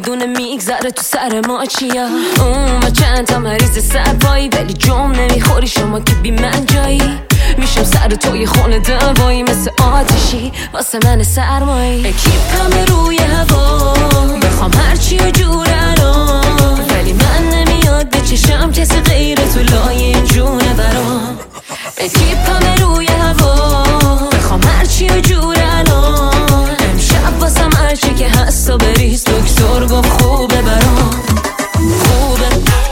نمیدونه میگذره تو سر ما چیا. و چند تا مریض سرپایی ولی جم نمیخوری شما که بی من جایی. میشم سر توی خونه دوایی مثل آتشی واسه من سرمایی. کیپم روی هوا بخوام هرچی و جور الان، ولی من نمیاد به چشم کسی غیر تو لای این جونه برام. کیپم روی هوا بخوام هرچی و جور الان، امشب واسم هرچی که هست و بریز. دکتر گفت خوبه برام، خوبه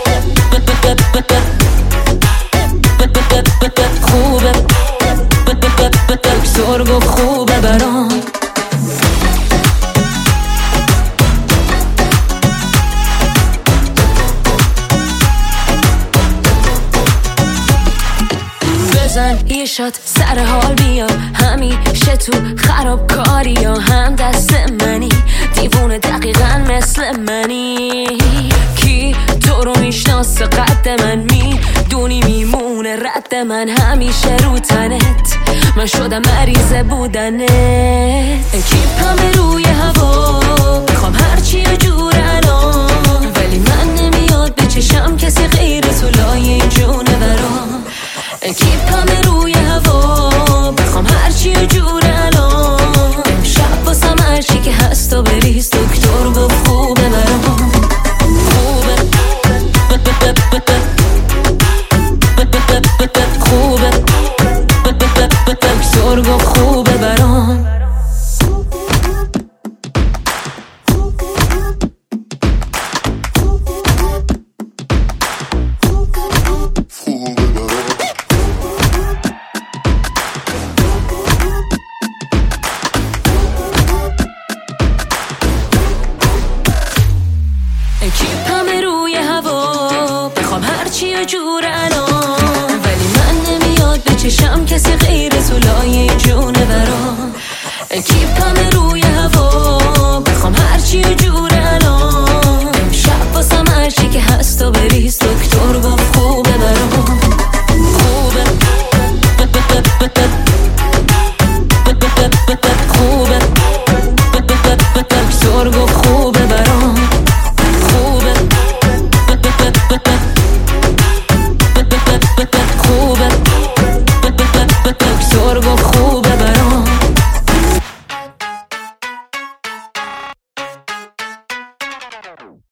خوبه، دکتر گفت خوبه برام. بزن یه شات سر حال بیا، همیشه تو خرابکاری یا هم دست منی، دیوونه دقیقا مثل منی. کی تو رو میشناسه قد من، میدونی میمونه رد من همیشه رو تنت، من شدم مریض بودنت. کیپم روی هوا بخوام هرچی و جور الان، ولی من نمیاد به چشم کسی غیر تو لای این جونه برام. کیپم روی هوا بخوام هرچی و جور الان، امشب واسم هرچی که هست و بریز. دکتر گفت خوبه برام، خوبه خوبه، دکتر گفت خوبه برام. کیپم روی هوا بخوام هرچی و جور الان، ولی من نمیاد به چشم کسی غیر تو لای جونه برام. کیپم روی